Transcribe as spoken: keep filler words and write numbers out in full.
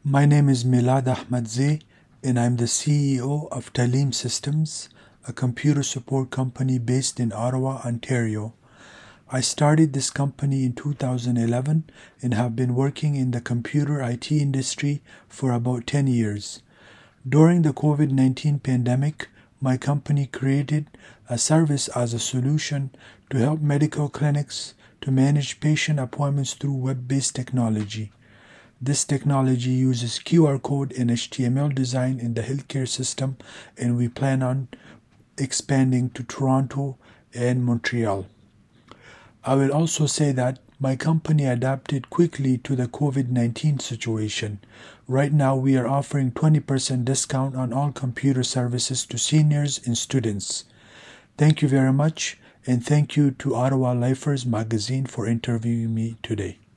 My name is Milad Ahmadzai, and I'm the C E O of Taaleem Systems, a computer support company based in Ottawa, Ontario. I started this company in two thousand eleven and have been working in the computer I T industry for about ten years. During the COVID nineteen pandemic, my company created a service as a solution to help medical clinics to manage patient appointments through web-based technology. This technology uses Q R code and H T M L design in the healthcare system, and we plan on expanding to Toronto and Montreal. I will also say that my company adapted quickly to the COVID nineteen situation. Right now, we are offering twenty percent discount on all computer services to seniors and students. Thank you very much, and thank you to Ottawa Lifers Magazine for interviewing me today.